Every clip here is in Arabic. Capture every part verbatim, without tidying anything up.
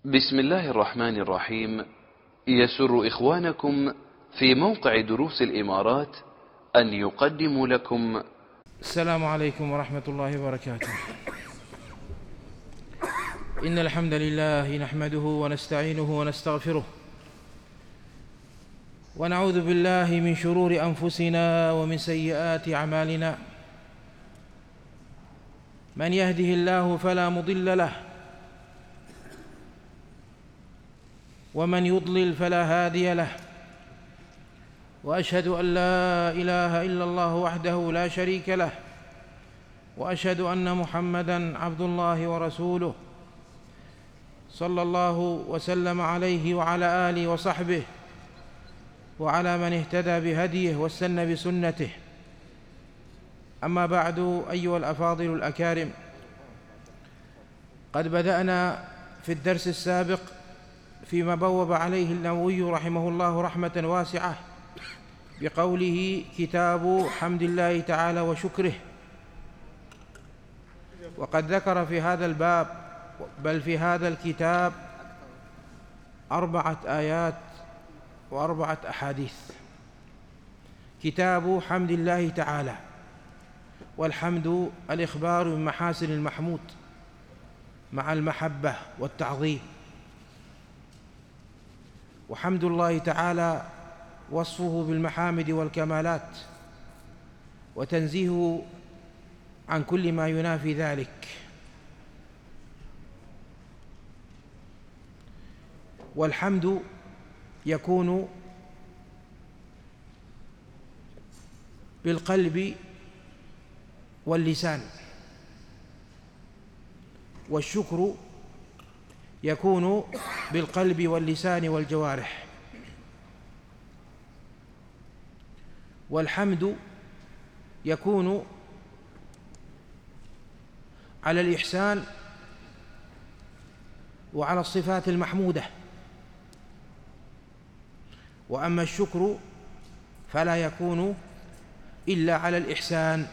بسم الله الرحمن الرحيم. يسر إخوانكم في موقع دروس الإمارات أن يقدموا لكم السلام عليكم ورحمة الله وبركاته. إن الحمد لله نحمده ونستعينه ونستغفره ونعوذ بالله من شرور أنفسنا ومن سيئات أعمالنا. من يهده الله فلا مضل له ومن يضلل فلا هادي له، وأشهد أن لا إله إلا الله وحده لا شريك له، وأشهد أن محمدًا عبد الله ورسوله صلى الله وسلم عليه وعلى آله وصحبه وعلى من اهتدى بهديه واستنى بسنته. أما بعد، أيها الأفاضل الأكارم، قد بدأنا في الدرس السابق فيما بوب عليه النووي رحمه الله رحمة واسعة بقوله: كتاب حمد الله تعالى وشكره. وقد ذكر في هذا الباب بل في هذا الكتاب أربعة آيات وأربعة أحاديث. كتاب حمد الله تعالى، والحمد الإخبار من محاسن المحمود مع المحبة والتعظيم، وحمد الله تعالى وصفه بالمحامد والكمالات، وتنزيهه عن كل ما ينافي ذلك. والحمد يكون بالقلب واللسان، والشكر يكون بالقلب واللسان والجوارح. والحمد يكون على الإحسان وعلى الصفات المحمودة. وأما الشكر فلا يكون إلا على الإحسان.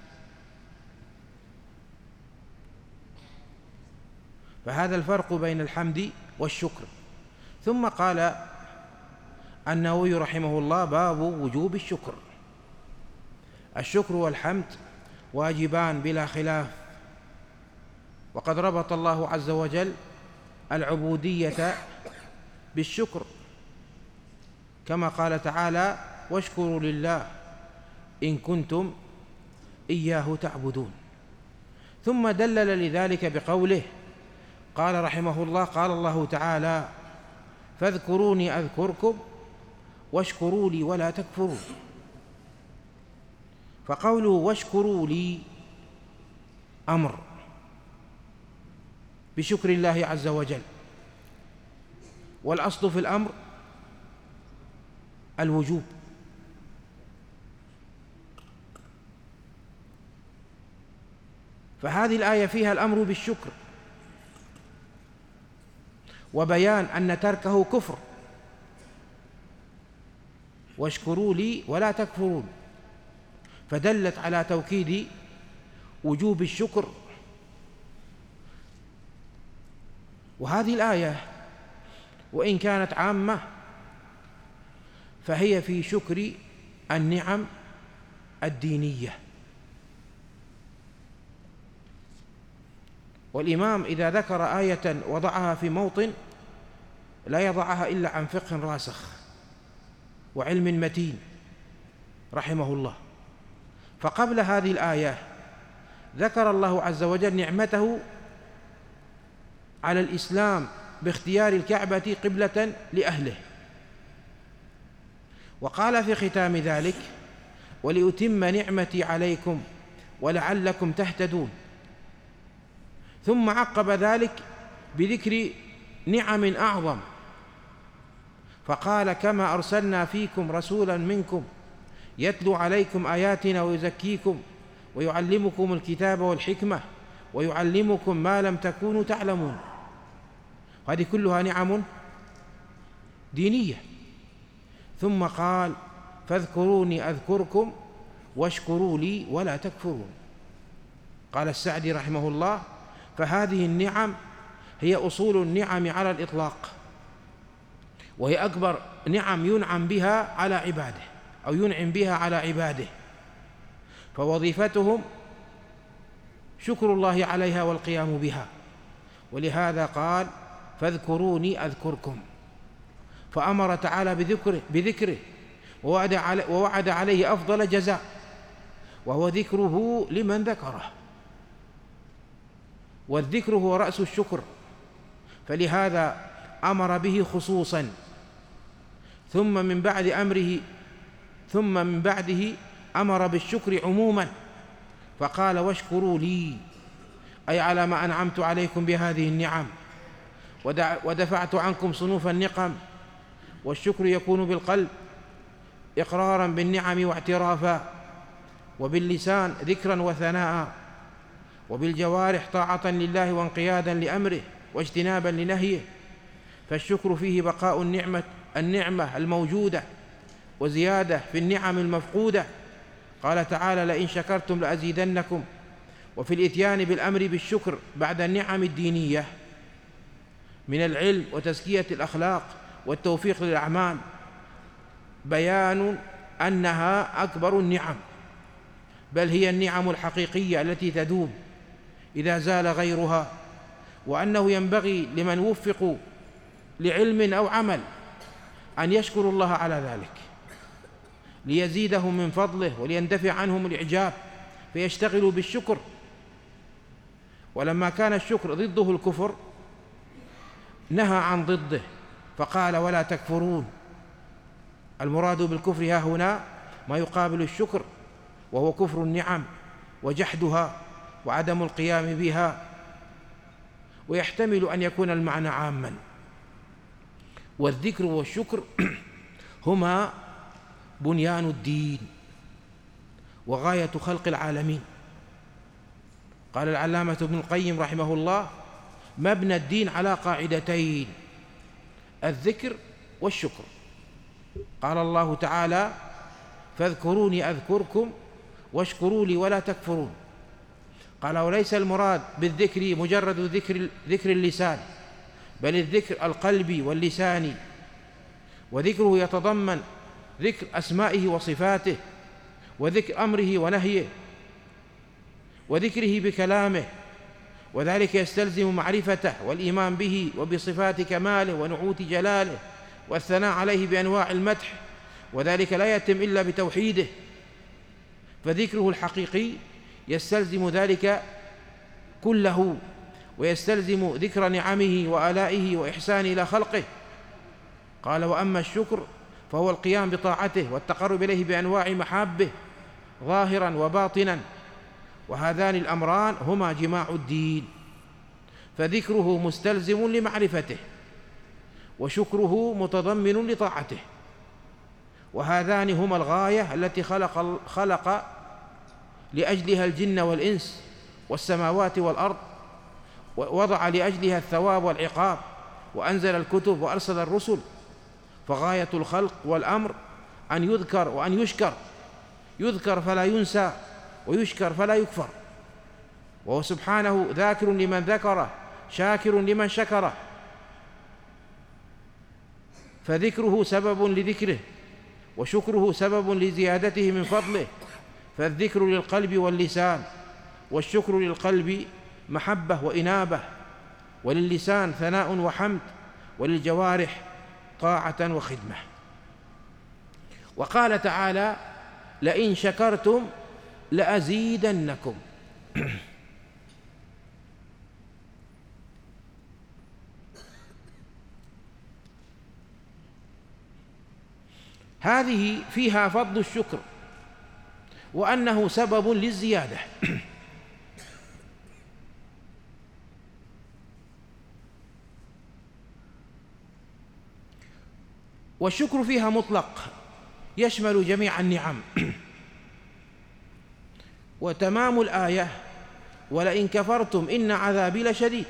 فهذا الفرق بين الحمد والشكر. ثم قال النووي رحمه الله: باب وجوب الشكر. الشكر والحمد واجبان بلا خلاف، وقد ربط الله عز وجل العبودية بالشكر، كما قال تعالى: واشكروا لله إن كنتم إياه تعبدون. ثم دلل لذلك بقوله، قال رحمه الله: قال الله تعالى: فاذكروني أذكركم واشكروا لي ولا تكفرون. فقوله واشكروا لي أمر بشكر الله عز وجل، والأصل في الأمر الوجوب. فهذه الآية فيها الأمر بالشكر، وبيان أن تركه كفر. واشكروا لي ولا تكفرون، فدلت على توكيد وجوب الشكر. وهذه الآية وإن كانت عامة فهي في شكر النعم الدينية. والإمام إذا ذكر آية وضعها في موطن لا يضعها إلا عن فقه راسخ وعلم متين رحمه الله. فقبل هذه الآية ذكر الله عز وجل نعمته على الإسلام باختيار الكعبة قبلة لأهله، وقال في ختام ذلك: ولأتم نعمتي عليكم ولعلكم تهتدون. ثم عقب ذلك بذكر نعم أعظم، فقال: كما أرسلنا فيكم رسولا منكم يتلو عليكم آياتنا ويزكيكم ويعلمكم الكتاب والحكمة ويعلمكم ما لم تكونوا تعلمون. هذه كلها نعم دينية. ثم قال: فاذكروني أذكركم واشكروا لي ولا تكفرون. قال السعدي رحمه الله: فهذه النعم هي أصول النعم على الإطلاق، وهي أكبر نعم ينعم بها على عباده أو ينعم بها على عباده، فوظيفتهم شكر الله عليها والقيام بها. ولهذا قال فاذكروني أذكركم، فأمر تعالى بذكره, بذكره ووعد, علي ووعد عليه أفضل جزاء، وهو ذكره لمن ذكره، والذكر هو رأس الشكر، فلهذا أمر به خصوصا، ثم من بعد أمره ثم من بعده أمر بالشكر عموما، فقال واشكروا لي، أي على ما أنعمت عليكم بهذه النعم ودفعت عنكم صنوف النقم. والشكر يكون بالقلب إقرارا بالنعم واعترافا، وباللسان ذكرا وثناء، وبالجوارح طاعة لله وانقيادا لأمره واجتنابا لنهيه. فالشكر فيه بقاء النعمة النعمة الموجودة وزيادة في النعم المفقودة. قال تعالى لئن شكرتم لأزيدنكم. وفي الإتيان بالأمر بالشكر بعد النعم الدينية من العلم وتزكية الأخلاق والتوفيق للأعمال بيان أنها أكبر النعم، بل هي النعم الحقيقية التي تدوم إذا زال غيرها، وأنه ينبغي لمن وفقوا لعلم أو عمل أن يشكروا الله على ذلك ليزيدهم من فضله وليندفع عنهم الإعجاب فيشتغلوا بالشكر. ولما كان الشكر ضده الكفر نهى عن ضده فقال ولا تكفرون. المراد بالكفر ها هنا ما يقابل الشكر، وهو كفر النعم وجحدها وعدم القيام بها، ويحتمل أن يكون المعنى عاما. والذكر والشكر هما بنيان الدين وغاية خلق العالمين. قال العلامة ابن القيم رحمه الله مبنى الدين على قاعدتين: الذكر والشكر. قال الله تعالى فاذكروني أذكركم واشكروا لي ولا تكفرون. قال وليس المراد بالذكر مجرد ذكر, ذكر اللسان، بل الذكر القلبي واللساني، وذكره يتضمن ذكر أسمائه وصفاته، وذكر أمره ونهيه، وذكره بكلامه، وذلك يستلزم معرفته والإيمان به وبصفات كماله ونعوت جلاله والثناء عليه بأنواع المدح، وذلك لا يتم إلا بتوحيده. فذكره الحقيقي يستلزم ذلك كله، ويستلزم ذكر نعمه وآلائه وإحسانه إلى خلقه. قال وأما الشكر فهو القيام بطاعته والتقرب إليه بأنواع محابه ظاهرا وباطنا، وهذان الأمران هما جماع الدين، فذكره مستلزم لمعرفته وشكره متضمن لطاعته، وهذان هما الغاية التي خلق, خلق لأجلها الجن والإنس والسماوات والأرض، ووضع لأجلها الثواب والعقاب، وأنزل الكتب وأرسل الرسل. فغاية الخلق والأمر أن يذكر وأن يشكر، يذكر فلا ينسى ويشكر فلا يكفر، وهو سبحانه ذاكر لمن ذكره شاكر لمن شكره. فذكره سبب لذكره، وشكره سبب لزيادته من فضله. فالذكر للقلب واللسان، والشكر للقلب محبة وإنابة، وللسان ثناء وحمد، وللجوارح طاعة وخدمة. وقال تعالى لئن شكرتم لأزيدنكم. هذه فيها فضل الشكر وأنه سبب للزيادة. والشكر فيها مطلق يشمل جميع النعم. وتمام الآية ولئن كفرتم إن عذابي لشديد.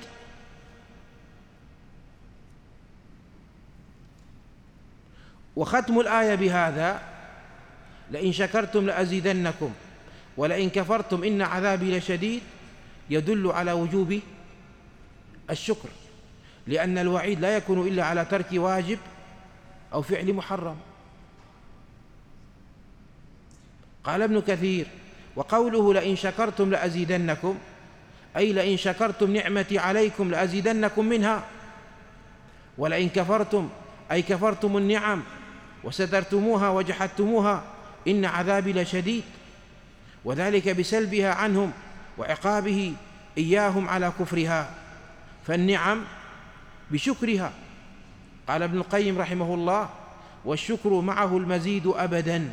وختم الآية بهذا لئن شكرتم لأزيدنكم ولئن كفرتم إن عذابي لشديد يدل على وجوب الشكر لأن الوعيد لا يكون إلا على ترك واجب أو فعل محرم. قال ابن كثير: وقوله لئن شكرتم لأزيدنكم، أي لئن شكرتم نعمتي عليكم لأزيدنكم منها، ولئن كفرتم أي كفرتم النعم وسترتموها وجحدتموها إن عذابي لشديد، وذلك بسلبها عنهم وعقابه إياهم على كفرها، فالنعم بشكرها. قال ابن القيم رحمه الله: والشكر معه المزيد أبدا،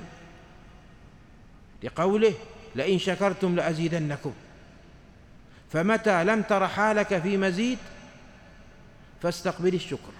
لقوله لئن شكرتم لأزيدنكم. فمتى لم تر حالك في مزيد فاستقبل الشكر.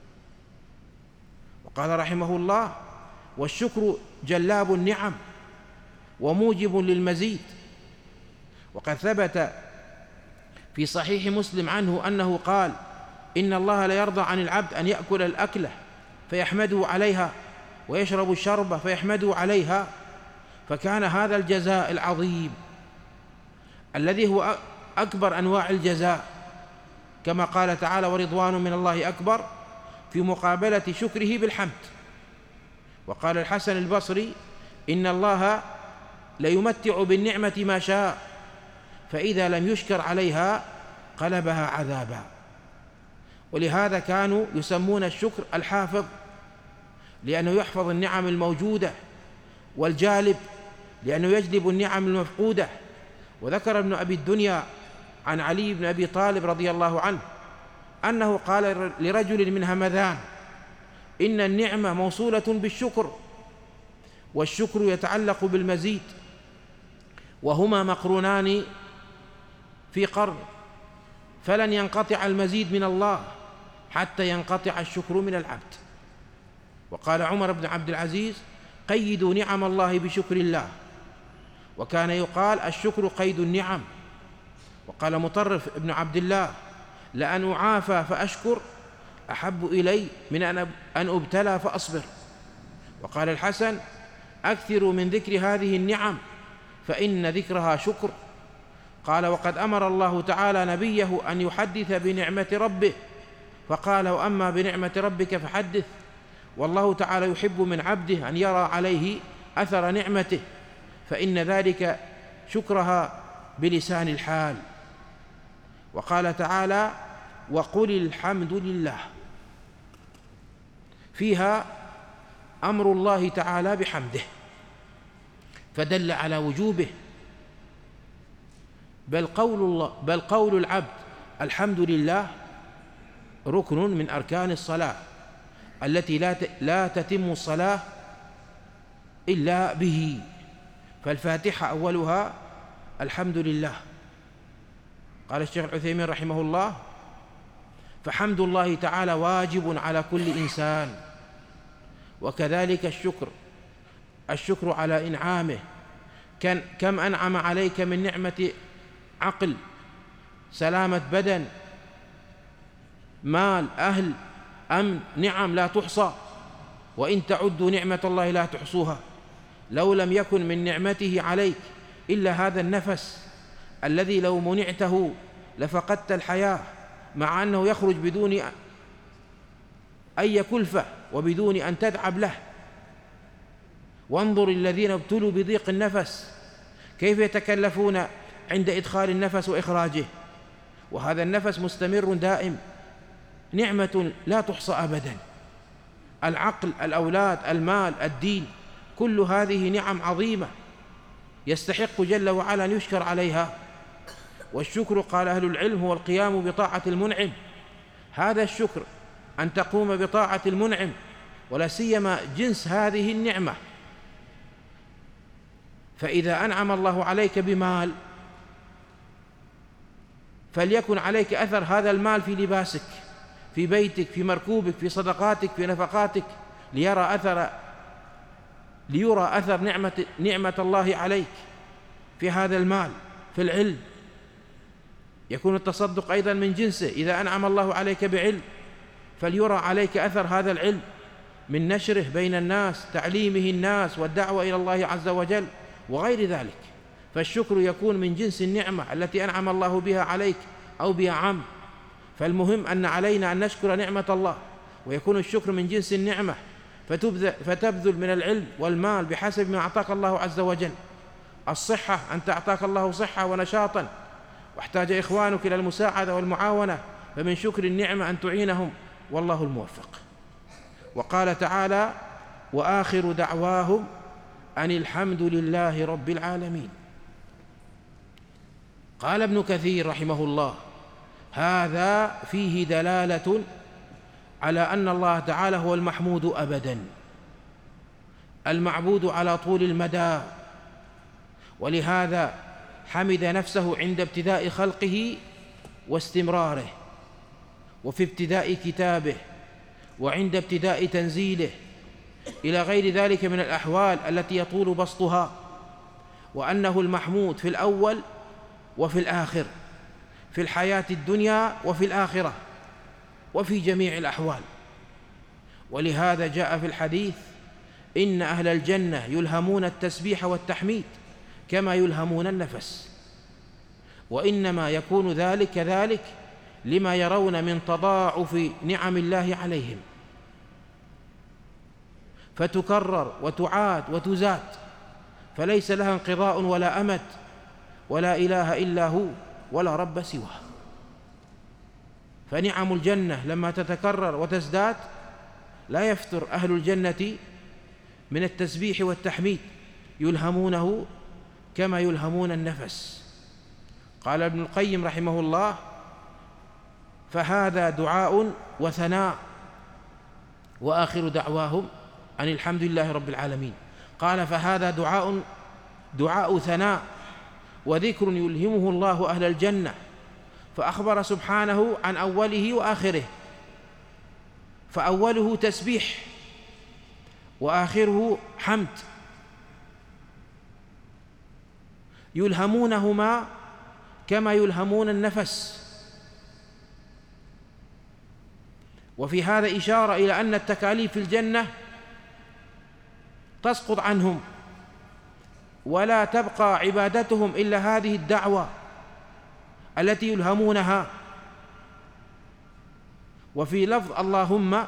وقال رحمه الله: والشكر جلاب النعم وموجب للمزيد. وقد ثبت في صحيح مسلم عنه أنه قال: إن الله لا يرضى عن العبد أن يأكل الأكلة فيحمده عليها ويشرب الشربة فيحمده عليها. فكان هذا الجزاء العظيم الذي هو أكبر أنواع الجزاء، كما قال تعالى: ورضوان من الله أكبر، في مقابلة شكره بالحمد. وقال الحسن البصري: إن الله ليمتع بالنعمة ما شاء، فإذا لم يشكر عليها قلبها عذابا. ولهذا كانوا يسمون الشكر الحافظ، لأنه يحفظ النعم الموجودة، والجالب لأنه يجلب النعم المفقودة. وذكر ابن أبي الدنيا عن علي بن أبي طالب رضي الله عنه أنه قال لرجل من همذان: إن النعمة موصولة بالشكر، والشكر يتعلق بالمزيد، وهما مقرونان في قرن، فلن ينقطع المزيد من الله حتى ينقطع الشكر من العبد. وقال عمر بن عبد العزيز: قيدوا نعم الله بشكر الله. وكان يقال: الشكر قيد النعم. وقال مطرف ابن عبد الله: لأن أعافى فأشكر أحب إلي من أن أبتلى فأصبر. وقال الحسن: أكثروا من ذكر هذه النعم فإن ذكرها شكر. قال: وقد أمر الله تعالى نبيه أن يحدث بنعمة ربه، فقال: وأما بنعمة ربك فحدث. والله تعالى يحب من عبده أن يرى عليه أثر نعمته، فإن ذلك شكرها بلسان الحال. وقال تعالى: وقل الحمد لله، فيها أمر الله تعالى بحمده، فدل على وجوبه. بل قول الله بل قول العبد الحمد لله ركن من أركان الصلاة التي لا لا تتم الصلاة إلا به. فالفاتحة أولها الحمد لله. قال الشيخ العثيمين رحمه الله: فحمد الله تعالى واجب على كل إنسان. وكذلك الشكر الشكر على إنعامه. كم أنعم عليك من نعمة عقل، سلامة بدن، مال، أهل، أمن، نعم لا تحصى، وإن تعدوا نعمة الله لا تحصوها. لو لم يكن من نعمته عليك إلا هذا النفس الذي لو منعته لفقدت الحياة، مع أنه يخرج بدون أي كلفة وبدون أن تتعب له. وانظر الذين ابتلوا بضيق النفس كيف يتكلفون عند إدخال النفس وإخراجه، وهذا النفس مستمر دائم، نعمة لا تحصى أبدا. العقل، الأولاد، المال، الدين، كل هذه نعم عظيمة يستحق جل وعلا أن يشكر عليها. والشكر قال أهل العلم هو القيام بطاعة المنعم. هذا الشكر أن تقوم بطاعة المنعم، ولا سيما جنس هذه النعمة. فإذا أنعم الله عليك بمال فليكن عليك أثر هذا المال في لباسك، في بيتك، في مركوبك، في صدقاتك، في نفقاتك، ليرى أثر ليرى أثر نعمة نعمة الله عليك في هذا المال. في العلم يكون التصدق أيضا من جنسه. إذا أنعم الله عليك بعلم فليرى عليك أثر هذا العلم من نشره بين الناس، تعليمه الناس، والدعوة إلى الله عز وجل وغير ذلك. فالشكر يكون من جنس النعمة التي أنعم الله بها عليك أو بها عم، فالمهم أن علينا أن نشكر نعمة الله، ويكون الشكر من جنس النعمة، فتبذل من العلم والمال بحسب ما أعطاك الله عز وجل. الصحة، أنت أعطاك الله صحة ونشاطا، واحتاج إخوانك إلى المساعدة والمعاونة، فمن شكر النعمة أن تعينهم، والله الموفق. وقال تعالى: وآخر دعواهم أن الحمد لله رب العالمين. قال ابن كثير رحمه الله: هذا فيه دلالة على أن الله تعالى هو المحمود أبدا، المعبود على طول المدى، ولهذا حمد نفسه عند ابتداء خلقه واستمراره، وفي ابتداء كتابه، وعند ابتداء تنزيله، إلى غير ذلك من الأحوال التي يطول بسطها، وأنه المحمود في الأول وفي الآخر، في الحياة الدنيا وفي الآخرة، وفي جميع الأحوال. ولهذا جاء في الحديث: إن أهل الجنة يلهمون التسبيح والتحميد كما يلهمون النفس، وإنما يكون ذلك كذلك لما يرون من تضاعف نعم الله عليهم، فتكرر وتعاد وتزاد، فليس لها انقضاء ولا أمد، ولا إله إلا هو ولا رب سواه. فنعم الجنة لما تتكرر وتزداد لا يفتر أهل الجنة من التسبيح والتحميد، يلهمونه كما يلهمون النفس. قال ابن القيم رحمه الله: فهذا دعاء وثناء، وآخر دعواهم أن الحمد لله رب العالمين. قال: فهذا دعاء دعاء ثناء وذكر يلهمه الله أهل الجنة، فأخبر سبحانه عن أوله وآخره، فأوله تسبيح وآخره حمد، يلهمونهما كما يلهمون النفس. وفي هذا إشارة إلى أن التكاليف في الجنة تسقط عنهم، ولا تبقى عبادتهم إلا هذه الدعوة التي يلهمونها. وفي لفظ اللهم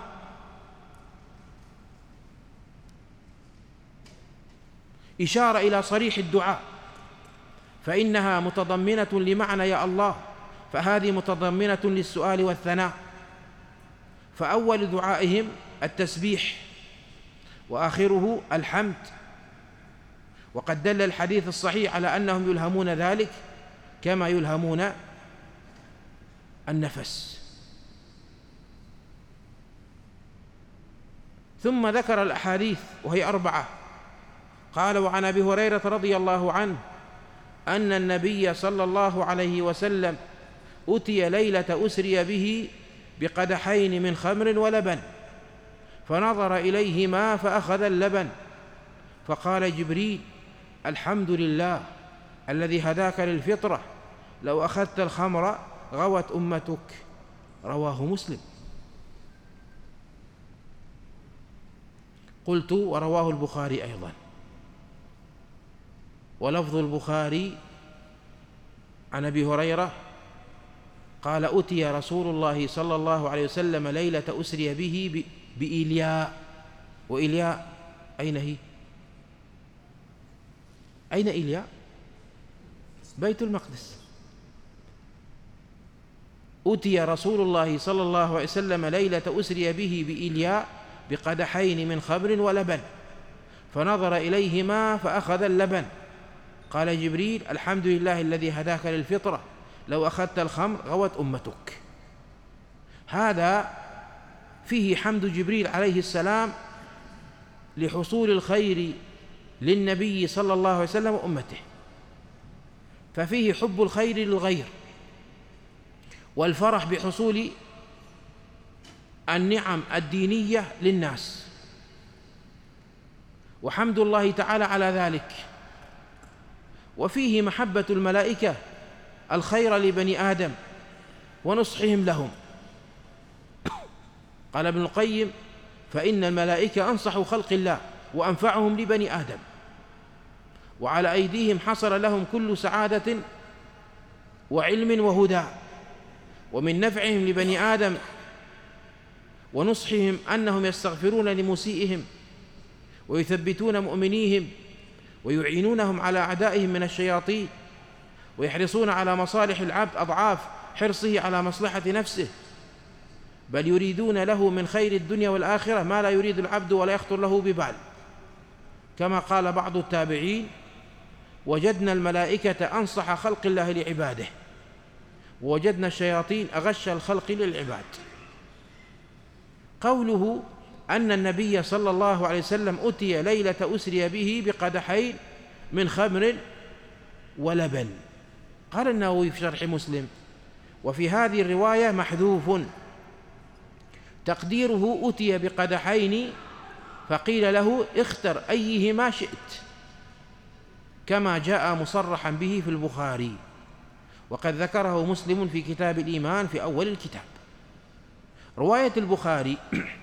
إشارة إلى صريح الدعاء، فإنها متضمنة لمعنى يا الله، فهذه متضمنة للسؤال والثناء. فأول دعائهم التسبيح، وآخره الحمد. وقد دل الحديث الصحيح على أنهم يلهمون ذلك كما يلهمون النفس. ثم ذكر الأحاديث وهي أربعة. قال: وعن أبي هريرة رضي الله عنه أن النبي صلى الله عليه وسلم أتي ليلة أسري به بقدحين من خمر ولبن، فنظر إليهما فأخذ اللبن، فقال جبريل: الحمد لله الذي هداك للفطرة، لو أخذت الخمر غوت أمتك. رواه مسلم. قلت: ورواه البخاري أيضا. ولفظ البخاري عن أبي هريرة قال: أتي رسول الله صلى الله عليه وسلم ليلة أسري به بإيلياء. وإيلياء أين هي؟ أين إيلياء؟ بيت المقدس. أتي رسول الله صلى الله عليه وسلم ليلة أسري به بإيلياء بقدحين من خمر ولبن، فنظر إليهما فأخذ اللبن. قال جبريل: الحمد لله الذي هداك للفطرة، لو أخذت الخمر غوت أمتك. هذا فيه حمد جبريل عليه السلام لحصول الخير للنبي صلى الله عليه وسلم وأمته، ففيه حب الخير للغير، والفرح بحصول النعم الدينية للناس، وحمد الله تعالى على ذلك. وفيه محبة الملائكة الخير لبني آدم ونصحهم لهم. قال ابن القيم: فإن الملائكة أنصح خلق الله وأنفعهم لبني آدم، وعلى أيديهم حصل لهم كل سعادة وعلم وهدى، ومن نفعهم لبني آدم ونصحهم أنهم يستغفرون لمسيئهم ويثبتون مؤمنيهم ويعينونهم على أعدائهم من الشياطين ويحرصون على مصالح العبد أضعاف حرصه على مصلحة نفسه، بل يريدون له من خير الدنيا والآخرة ما لا يريد العبد ولا يخطر له ببال، كما قال بعض التابعين: وجدنا الملائكة أنصح خلق الله لعباده، ووجدنا الشياطين أغش الخلق للعباد. قوله أن النبي صلى الله عليه وسلم أتي ليلة أسري به بقدحين من خمر ولبن. قال النووي في شرح مسلم: وفي هذه الرواية محذوف تقديره أتي بقدحين، فقيل له: اختر أيهما شئت، كما جاء مصرحا به في البخاري، وقد ذكره مسلم في كتاب الإيمان في أول الكتاب. رواية البخاري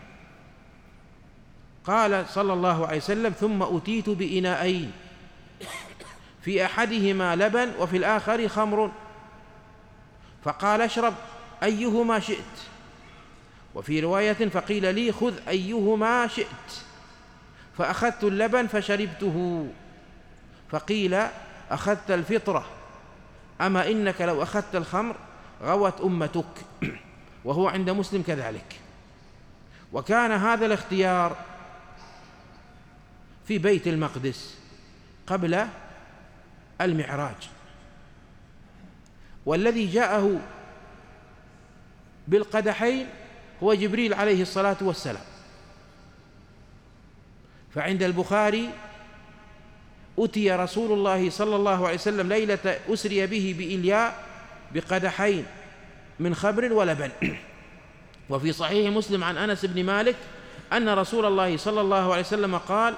قال صلى الله عليه وسلم: ثم أتيت بإناءين في أحدهما لبن وفي الآخر خمر، فقال: اشرب أيهما شئت. وفي رواية: فقيل لي: خذ أيهما شئت، فأخذت اللبن فشربته، فقيل: أخذت الفطرة، أما إنك لو أخذت الخمر غوت أمتك. وهو عند مسلم كذلك. وكان هذا الاختيار في بيت المقدس قبل المعراج، والذي جاءه بالقدحين هو جبريل عليه الصلاة والسلام. فعند البخاري: أتي رسول الله صلى الله عليه وسلم ليلة أسري به بإلياء بقدحين من خمر ولبن. وفي صحيح مسلم عن أنس بن مالك أن رسول الله صلى الله عليه وسلم قال: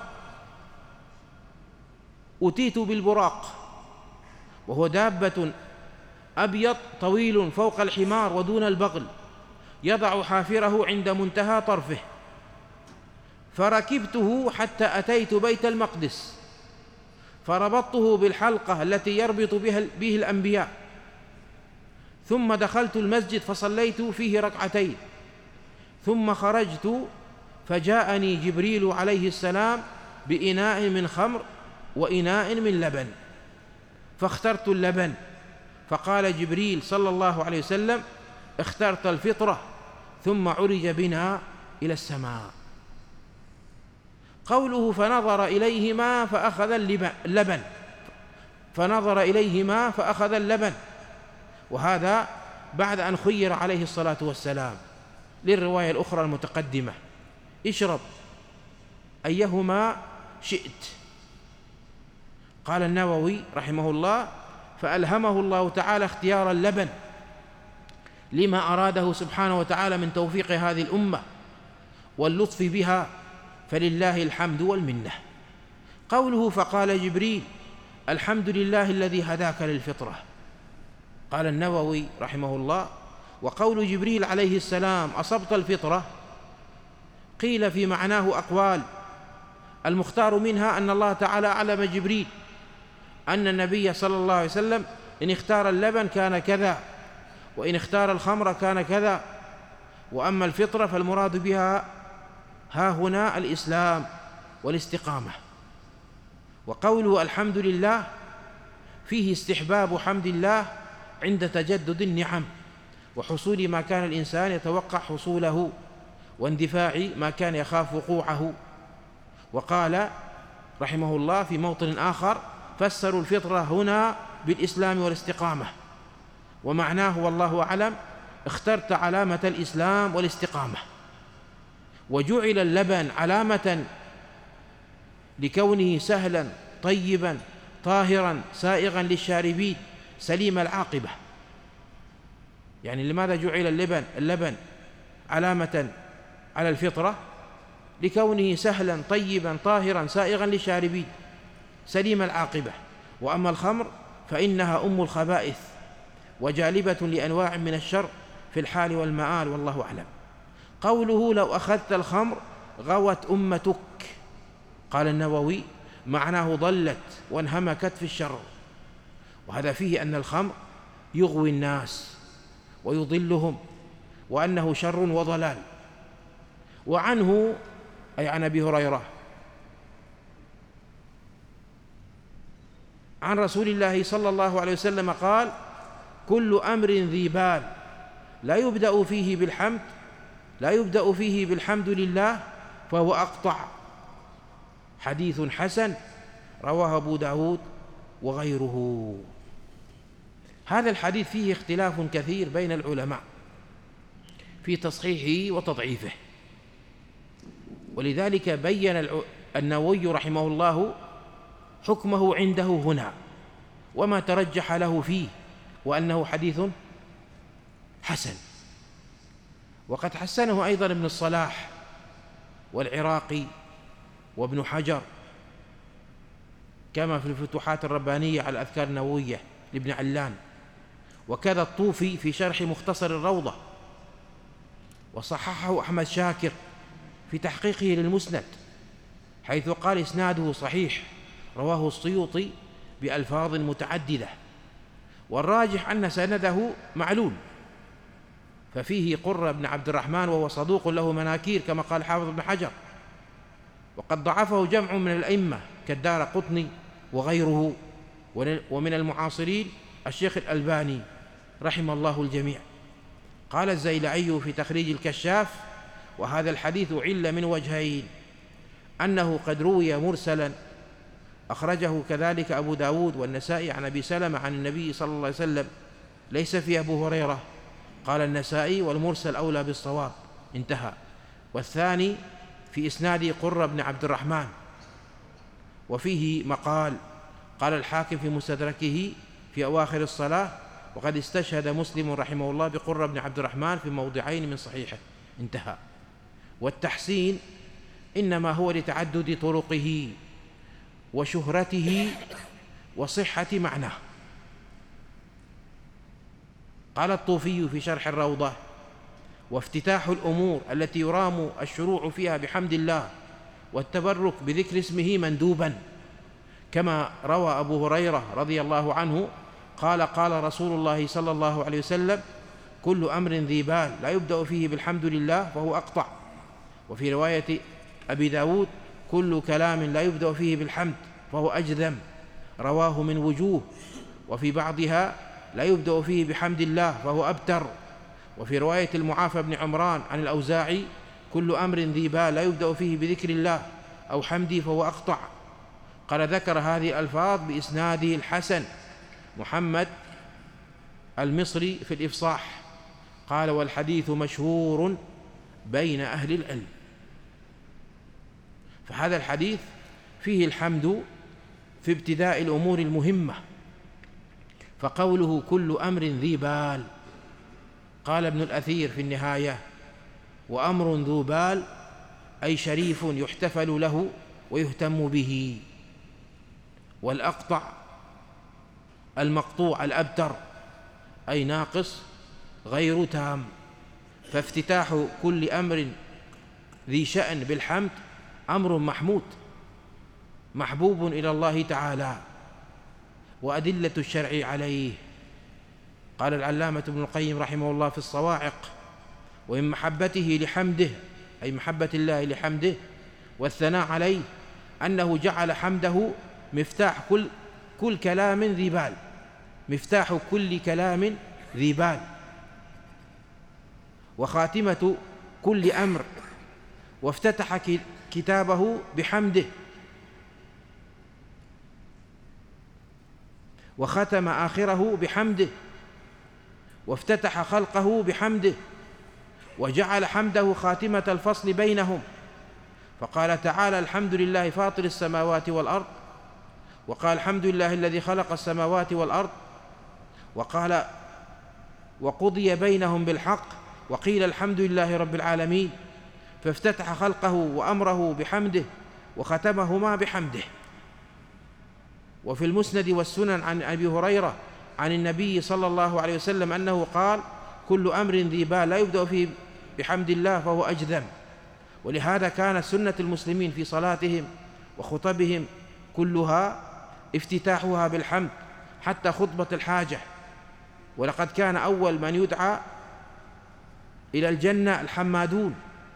أتيت بالبراق، وهو دابة أبيض طويل فوق الحمار ودون البغل، يضع حافره عند منتهى طرفه، فركبته حتى أتيت بيت المقدس، فربطته بالحلقة التي يربط بها به الأنبياء، ثم دخلت المسجد فصليت فيه ركعتين، ثم خرجت فجاءني جبريل عليه السلام بإناء من خمر وإناء من لبن، فاخترت اللبن، فقال جبريل صلى الله عليه وسلم: اخترت الفطرة، ثم عرج بنا إلى السماء. قوله: فنظر إليهما فأخذ اللبن، فنظر إليهما فأخذ اللبن، وهذا بعد أن خير عليه الصلاة والسلام للرواية الأخرى المتقدمة: اشرب أيهما شئت. قال النووي رحمه الله: فألهمه الله تعالى اختيار اللبن لما أراده سبحانه وتعالى من توفيق هذه الأمة واللطف بها، فلله الحمد والمنة. قوله: فقال جبريل: الحمد لله الذي هداك للفطرة. قال النووي رحمه الله: وقول جبريل عليه السلام أصبت الفطرة قيل في معناه أقوال، المختار منها أن الله تعالى علم جبريل أن النبي صلى الله عليه وسلم إن اختار اللبن كان كذا، وإن اختار الخمر كان كذا، وأما الفطرة فالمراد بها ها هنا الإسلام والاستقامة. وقوله: الحمد لله فيه استحباب حمد الله عند تجدد النعم وحصول ما كان الإنسان يتوقع حصوله، واندفاع ما كان يخاف وقوعه. وقال رحمه الله في موطن آخر: فسروا الفطرة هنا بالإسلام والاستقامة، ومعناه والله أعلم اخترت علامة الإسلام والاستقامة. وجعل اللبن علامة لكونه سهلا طيبا طاهرا سائغا للشاربين سليم العاقبة. يعني لماذا جعل اللبن اللبن علامة على الفطرة؟ لكونه سهلا طيبا طاهرا سائغا للشاربين سليم العاقبة. وأما الخمر فإنها أم الخبائث وجالبة لأنواع من الشر في الحال والمآل، والله أعلم. قوله: لو أخذت الخمر غوت أمتك. قال النووي: معناه ضلت وانهمكت في الشر. وهذا فيه أن الخمر يغوي الناس ويضلهم وأنه شر وضلال. وعنه أي عن أبي هريرة عن رسول الله صلى الله عليه وسلم قال: كل أمر ذي بال لا يبدأ فيه بالحمد لا يبدأ فيه بالحمد لله فهو أقطع. حديث حسن رواه أبو داود وغيره. هذا الحديث فيه اختلاف كثير بين العلماء في تصحيحه وتضعيفه، ولذلك بين النووي رحمه الله حكمه عنده هنا وما ترجح له فيه، وأنه حديث حسن. وقد حسنه أيضا ابن الصلاح والعراقي وابن حجر، كما في الفتوحات الربانية على الأذكار النووية لابن علان، وكذا الطوفي في شرح مختصر الروضة، وصححه أحمد شاكر في تحقيقه للمسند حيث قال إسناده صحيح، رواه السيوطي بألفاظ متعددة، والراجح أن سنده معلول، ففيه قرة بن عبد الرحمن وهو صدوق له مناكير كما قال حافظ بن حجر، وقد ضعفه جمع من الأئمة كالدارقطني وغيره، ومن المعاصرين الشيخ الألباني رحم الله الجميع. قال الزيلعي في تخريج الكشاف: وهذا الحديث عل من وجهين، أنه قد روي مرسلا أخرجه كذلك أبو داود والنسائي عن أبي سلمة عن النبي صلى الله عليه وسلم، ليس في أبو هريرة. قال النسائي: والمرسل أولى بالصواب، انتهى. والثاني في إسناد قرة بن عبد الرحمن وفيه مقال. قال الحاكم في مستدركه في أواخر الصلاة: وقد استشهد مسلم رحمه الله بقرة بن عبد الرحمن في موضعين من صحيحه، انتهى. والتحسين إنما هو لتعدد طرقه وشهرته وصحة معناه. قال الطوفي في شرح الروضة: وافتتاح الأمور التي يرام الشروع فيها بحمد الله والتبرك بذكر اسمه مندوبا، كما روى أبو هريرة رضي الله عنه قال: قال رسول الله صلى الله عليه وسلم: كل أمر ذي بال لا يبدأ فيه بالحمد لله فهو أقطع. وفي رواية أبي داود: كل كلام لا يبدأ فيه بالحمد فهو أجذم، رواه من وجوه، وفي بعضها: لا يبدأ فيه بحمد الله فهو أبتر. وفي رواية المعافى بن عمران عن الأوزاعي: كل أمر ذي بال لا يبدأ فيه بذكر الله أو حمدي فهو أقطع. قال: ذكر هذه الألفاظ بإسناده الحسن محمد المصري في الإفصاح. قال: والحديث مشهور بين أهل العلم. فهذا الحديث فيه الحمد في ابتداء الأمور المهمة. فقوله كل أمر ذي بال، قال ابن الأثير في النهاية: وأمر ذو بال أي شريف يحتفل له ويهتم به. والأقطع المقطوع الأبتر أي ناقص غير تام. فافتتاح كل أمر ذي شأن بالحمد أمر محمود محبوب إلى الله تعالى، وأدلة الشرع عليه. قال العلامة ابن القيم رحمه الله في الصواعق: ومن محبته لحمده أي محبة الله لحمده والثناء عليه أنه جعل حمده مفتاح كل كل كلام ذي بال، مفتاح كل كلام ذي بال، وخاتمة كل أمر، وافتتح كتابه بحمده، وختم آخره بحمده، وافتتح خلقه بحمده، وجعل حمده خاتمة الفصل بينهم. فقال تعالى: الحمد لله فاطر السماوات والأرض، وقال: الحمد لله الذي خلق السماوات والأرض، وقال: وقضي بينهم بالحق، وقيل الحمد لله رب العالمين. فافتتح خلقه وأمره بحمده وختمهما بحمده. وفي المسند والسنن عن أبي هريرة عن النبي صلى الله عليه وسلم أنه قال: كل أمر ذي بال لا يبدأ فيه بحمد الله فهو أجذم. ولهذا كانت سنة المسلمين في صلاتهم وخطبهم كلها افتتاحها بالحمد، حتى خطبة الحاجة ولقد كان أول من يدعى إلى الجنة الحمادون،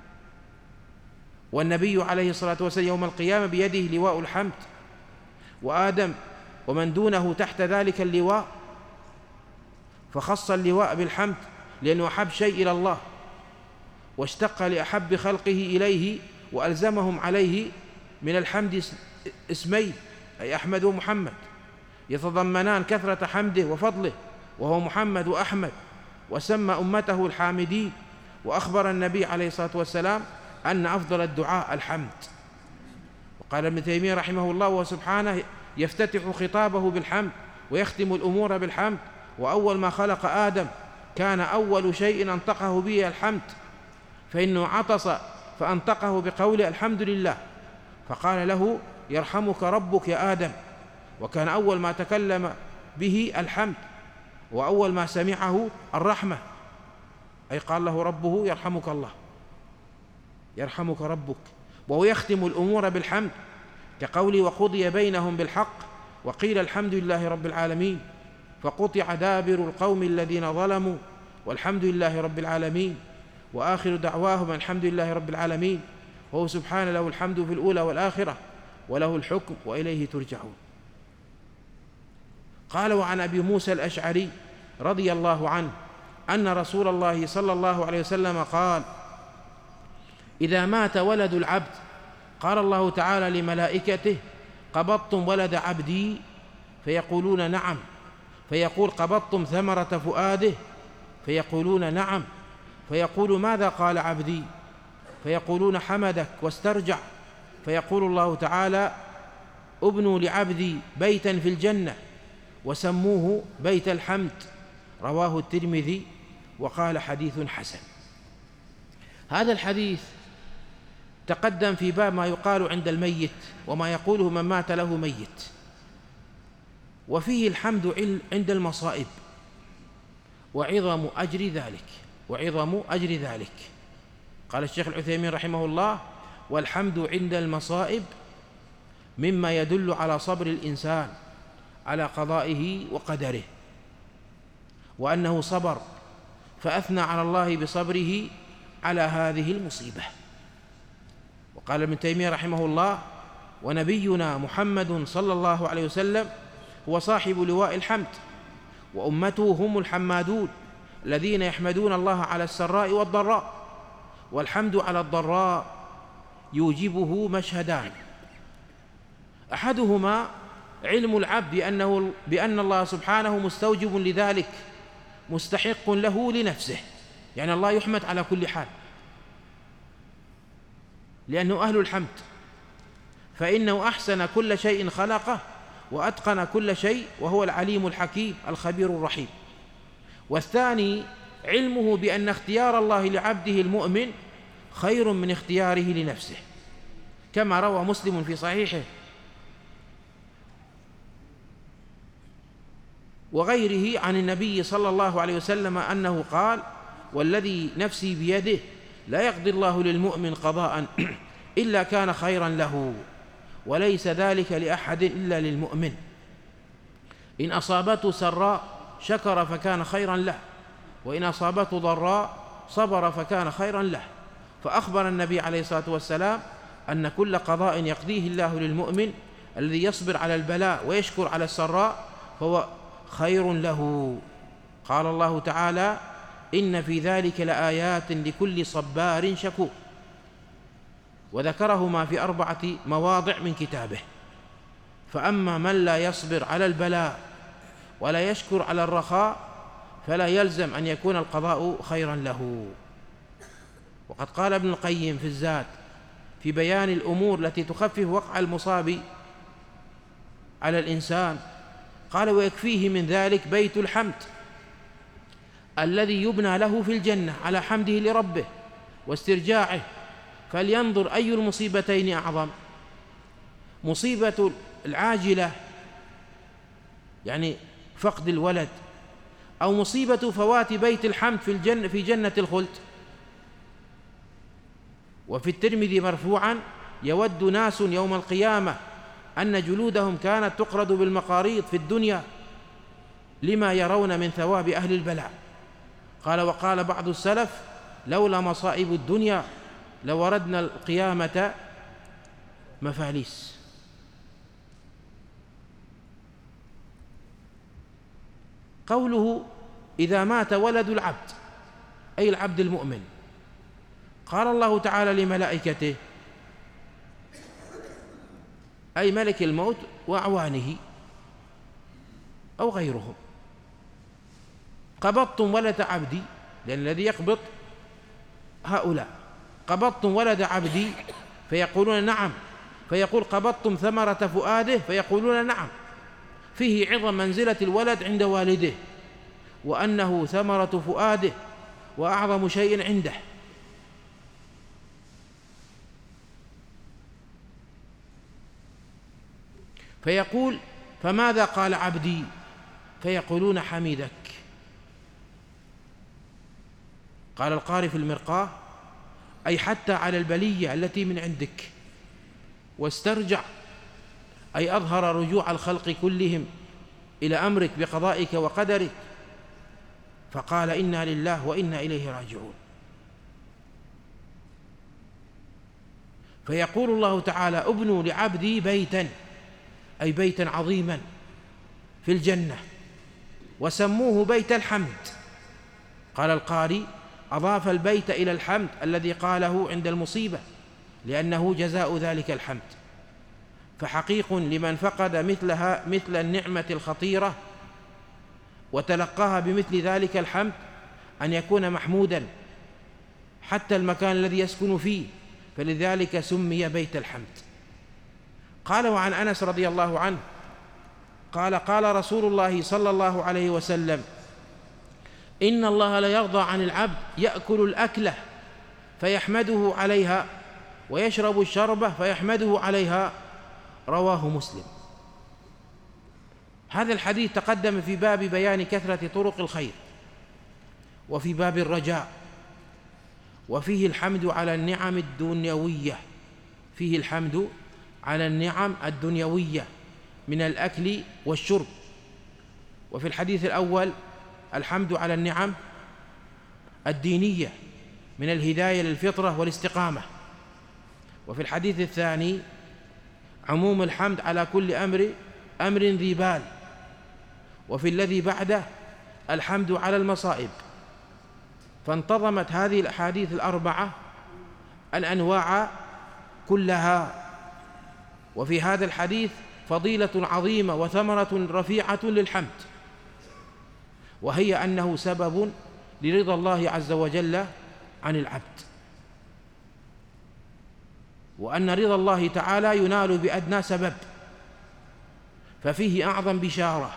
والنبي عليه الصلاة والسلام يوم القيامة بيده لواء الحمد، وآدم ومن دونه تحت ذلك اللواء، فخص اللواء بالحمد لأنه أحب شيء إلى الله، واشتق لأحب خلقه إليه وألزمهم عليه من الحمد اسمين، أي أحمد ومحمد، يتضمنان كثرة حمده وفضله، وهو محمد وأحمد، وسمى أمته الحامدين. وأخبر النبي عليه الصلاة والسلام أن أفضل الدعاء الحمد. وقال ابن تيمية رحمه الله وسبحانه يفتتح خطابه بالحمد ويختم الأمور بالحمد، وأول ما خلق آدم كان أول شيء أنطقه به الحمد، فإنه عطس فأنطقه بقول الحمد لله، فقال له يرحمك ربك يا آدم، وكان أول ما تكلم به الحمد، وأول ما سمعه الرحمة، أي قال له ربه يرحمك الله، يرحمك ربك. وهو يختم الأمور بالحمد كقوله وقضي بينهم بالحق وقيل الحمد لله رب العالمين، فقطع دابر القوم الذين ظلموا والحمد لله رب العالمين، وآخر دعواهم الحمد لله رب العالمين، وهو سبحانه له الحمد في الأولى والآخرة وله الحكم وإليه ترجعون. قال وعن أبي موسى الأشعري رضي الله عنه أن رسول الله صلى الله عليه وسلم قال إذا مات ولد العبد قال الله تعالى لملائكته قبضتم ولد عبدي؟ فيقولون نعم، فيقول قبضتم ثمرة فؤاده؟ فيقولون نعم، فيقول ماذا قال عبدي؟ فيقولون حمدك واسترجع، فيقول الله تعالى ابنوا لعبدي بيتا في الجنة وسموه بيت الحمد. رواه الترمذي وقال حديث حسن. هذا الحديث تقدم في باب ما يقال عند الميت وما يقوله من مات له ميت، وفيه الحمد عند المصائب وعظم أجر ذلك وعظم أجر ذلك. قال الشيخ العثيمين رحمه الله والحمد عند المصائب مما يدل على صبر الإنسان على قضائه وقدره، وأنه صبر فأثنى على الله بصبره على هذه المصيبة. وقال ابن تيمية رحمه الله ونبينا محمد صلى الله عليه وسلم هو صاحب لواء الحمد، وأمته هم الحمادون الذين يحمدون الله على السراء والضراء، والحمد على الضراء يوجبه مشهدان، أحدهما علم العبد بأنه بأن الله سبحانه مستوجب لذلك مستحق له لنفسه، يعني الله يحمد على كل حال لأنه أهل الحمد، فإنه أحسن كل شيء خلقه وأتقن كل شيء وهو العليم الحكيم الخبير الرحيم. والثاني علمه بأن اختيار الله لعبده المؤمن خير من اختياره لنفسه، كما روى مسلم في صحيحه وغيره عن النبي صلى الله عليه وسلم أنه قال والذي نفسي بيده لا يقضي الله للمؤمن قضاء إلا كان خيرا له، وليس ذلك لأحد إلا للمؤمن، إن أصابته سراء شكر فكان خيرا له، وإن أصابته ضراء صبر فكان خيرا له. فأخبر النبي عليه الصلاة والسلام أن كل قضاء يقضيه الله للمؤمن الذي يصبر على البلاء ويشكر على السراء فهو خير له. قال الله تعالى إن في ذلك لآيات لكل صبار شكور، وذكرهما في أربعة مواضع من كتابه. فأما من لا يصبر على البلاء ولا يشكر على الرخاء فلا يلزم أن يكون القضاء خيرا له. وقد قال ابن القيم في الزاد في بيان الأمور التي تخفف وقع المصاب على الإنسان، قال ويكفيه من ذلك بيت الحمد الذي يبنى له في الجنة على حمده لربه واسترجاعه، فلينظر أي المصيبتين أعظم، مصيبة العاجلة يعني فقد الولد، أو مصيبة فوات بيت الحمد في الجنة في جنة الخلد. وفي الترمذي مرفوعا يود ناس يوم القيامة أن جلودهم كانت تقرض بالمقاريض في الدنيا لما يرون من ثواب أهل البلاء. قال: وقال بعض السلف: لولا مصائب الدنيا لوردنا القيامة مفاليس. قوله: إذا مات ولد العبد، أي العبد المؤمن. قال الله تعالى لملائكته، أي ملك الموت وأعوانه أو غيرهم: قبضتم ولد عبدي، لأن الذي يقبض هؤلاء. قبضتم ولد عبدي فيقولون نعم، فيقول: قبضتم ثمرة فؤاده، فيقولون نعم. فيه عظم منزلة الولد عند والده، وأنه ثمرة فؤاده وأعظم شيء عنده. فيقول: فماذا قال عبدي؟ فيقولون: حميدك. قال القاري في المرقاة: أي حتى على البلية التي من عندك. واسترجع، أي أظهر رجوع الخلق كلهم إلى أمرك بقضائك وقدرك. فقال: إنا لله وإنا إليه راجعون. فيقول الله تعالى: ابنوا لعبدي بيتا، أي بيتا عظيما في الجنة، وسموه بيت الحمد. قال القاري: أضاف البيت إلى الحمد الذي قاله عند المصيبة، لأنه جزاء ذلك الحمد. فحقيق لمن فقد مثلها مثل النعمة الخطيرة وتلقاها بمثل ذلك الحمد أن يكون محمودا حتى المكان الذي يسكن فيه، فلذلك سمي بيت الحمد. قال: وعن أنس رضي الله عنه قال: قال رسول الله صلى الله عليه وسلم: إن الله لا يرضى عن العبد يأكل الأكلة فيحمده عليها، ويشرب الشربة فيحمده عليها. رواه مسلم. هذا الحديث تقدم في باب بيان كثرة طرق الخير، وفي باب الرجاء، وفيه الحمد على النعم الدنيوية، فيه الحمد على النعم الدنيوية من الأكل والشرب. وفي الحديث الأول الحمد على النعم الدينية من الهداية للفطرة والاستقامة. وفي الحديث الثاني عموم الحمد على كل أمر أمر ذي بال. وفي الذي بعده الحمد على المصائب. فانتظمت هذه الأحاديث الأربعة الأنواع كلها. وفي هذا الحديث فضيلة عظيمة وثمرة رفيعة للحمد، وهي أنه سبب لرضا الله عز وجل عن العبد، وأن رضا الله تعالى ينال بأدنى سبب، ففيه أعظم بشارة،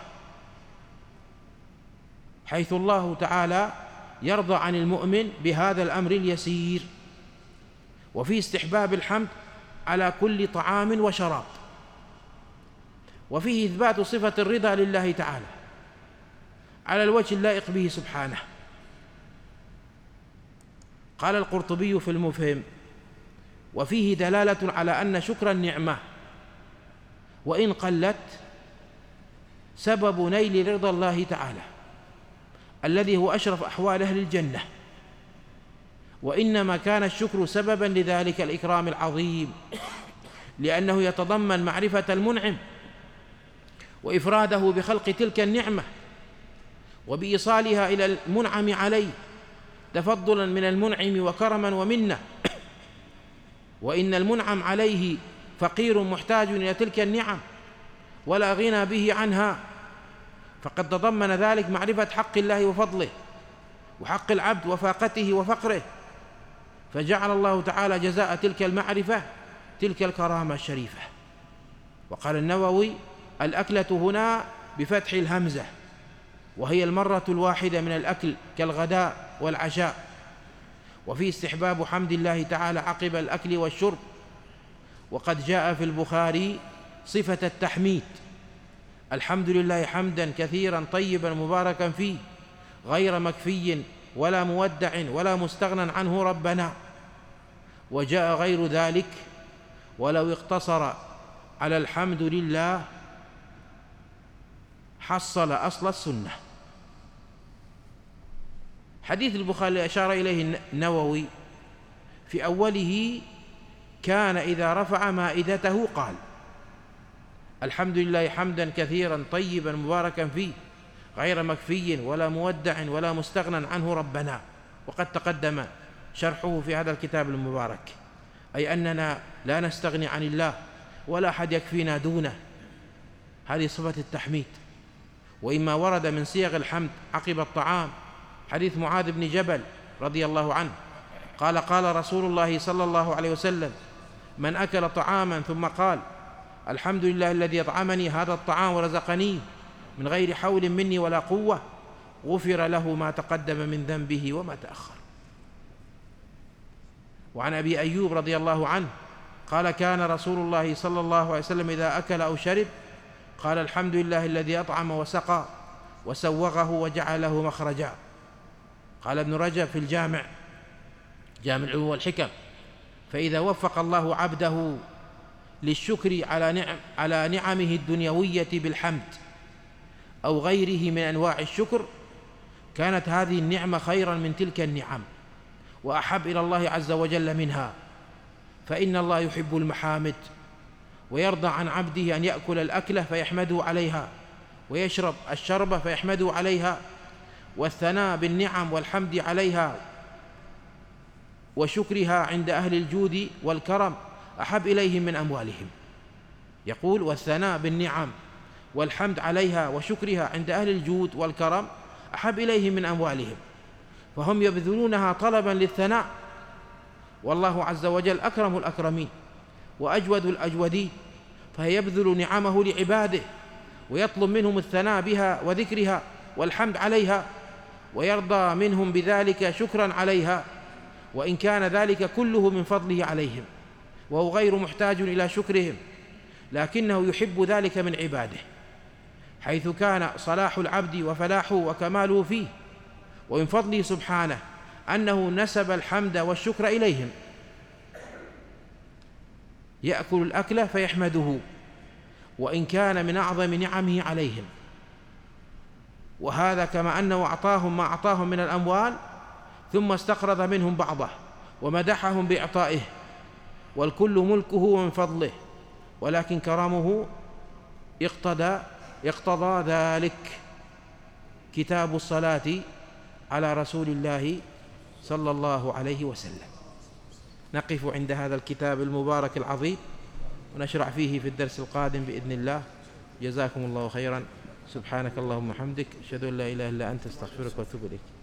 حيث الله تعالى يرضى عن المؤمن بهذا الأمر اليسير. وفي استحباب الحمد على كل طعام وشراب. وفيه إثبات صفة الرضا لله تعالى على الوجه اللائق به سبحانه. قال القرطبي في المفهم: وفيه دلالة على أن شكر النعمة وإن قلت سبب نيل رضا الله تعالى الذي هو أشرف أحوال أهل الجنة، وإنما كان الشكر سببا لذلك الإكرام العظيم، لأنه يتضمن معرفة المنعم وإفراده بخلق تلك النعمة وبإيصالها إلى المنعم عليه تفضلا من المنعم وكرما ومنة. وإن المنعم عليه فقير محتاج إلى تلك النعم ولا غنى به عنها، فقد تضمن ذلك معرفة حق الله وفضله، وحق العبد وفاقته وفقره، فجعل الله تعالى جزاء تلك المعرفة تلك الكرامة الشريفة. وقال النووي: الأكلة هنا بفتح الهمزة، وهي المرة الواحدة من الأكل كالغداء والعشاء. وفي استحباب حمد الله تعالى عقب الأكل والشرب. وقد جاء في البخاري صفة التحميد: الحمد لله حمدا كثيرا طيبا مباركا فيه غير مكفي ولا مودع ولا مستغنى عنه ربنا. وجاء غير ذلك: ولو اقتصر على الحمد لله حصل أصل السنة. حديث البخاري أشار إليه النووي في أوله: كان إذا رفع مائدته قال: الحمد لله حمدا كثيرا طيبا مباركا فيه غير مكفي ولا مودع ولا مستغنى عنه ربنا. وقد تقدم شرحه في هذا الكتاب المبارك، أي أننا لا نستغني عن الله ولا أحد يكفينا دونه. هذه صفة التحميد. وإما ورد من صيغ الحمد عقب الطعام حديث معاذ بن جبل رضي الله عنه قال: قال رسول الله صلى الله عليه وسلم: من أكل طعاما ثم قال: الحمد لله الذي أطعمني هذا الطعام ورزقني من غير حول مني ولا قوة، غفر له ما تقدم من ذنبه وما تأخر. وعن أبي أيوب رضي الله عنه قال: كان رسول الله صلى الله عليه وسلم إذا أكل أو شرب قال: الحمد لله الذي أطعم وسقى وسوغه وجعله مخرجا. قال ابن رجب في الجامع، جامع العلوم والحكم: فإذا وفق الله عبده للشكر على نعم على نعمه الدنيوية بالحمد أو غيره من أنواع الشكر، كانت هذه النعمة خيرا من تلك النعم وأحب إلى الله عز وجل منها، فإن الله يحب المحامد ويرضى عن عبده أن يأكل الأكلة فيحمده عليها ويشرب الشربة فيحمده عليها، والثناء بالنعم والحمد عليها وشكرها عند أهل الجود والكرم أحب إليهم من أموالهم. يقول: والثناء بالنعم والحمد عليها وشكرها عند أهل الجود والكرم أحب إليهم من أموالهم، فهم يبذلونها طلبا للثناء، والله عز وجل أكرم الأكرمين وأجود الأجودين، فيبذل نعمه لعباده ويطلب منهم الثناء بها وذكرها والحمد عليها، ويرضى منهم بذلك شكرا عليها، وإن كان ذلك كله من فضله عليهم وهو غير محتاج إلى شكرهم، لكنه يحب ذلك من عباده، حيث كان صلاح العبد وفلاحه وكماله فيه. ومن فضله سبحانه أنه نسب الحمد والشكر إليهم، يأكل الأكل فيحمده وإن كان من أعظم نعمه عليهم، وهذا كما أنه أعطاهم ما أعطاهم من الأموال ثم استقرض منهم بعضه ومدحهم بإعطائه، والكل ملكه من فضله، ولكن كرمه اقتضى اقتضى ذلك. كتاب الصلاة على رسول الله صلى الله عليه وسلم. نقف عند هذا الكتاب المبارك العظيم ونشرع فيه في الدرس القادم بإذن الله. جزاكم الله خيرا. سبحانك اللهم وبحمدك، أشهد أن لا إله إلا أنت، أستغفرك وأتوب إليك.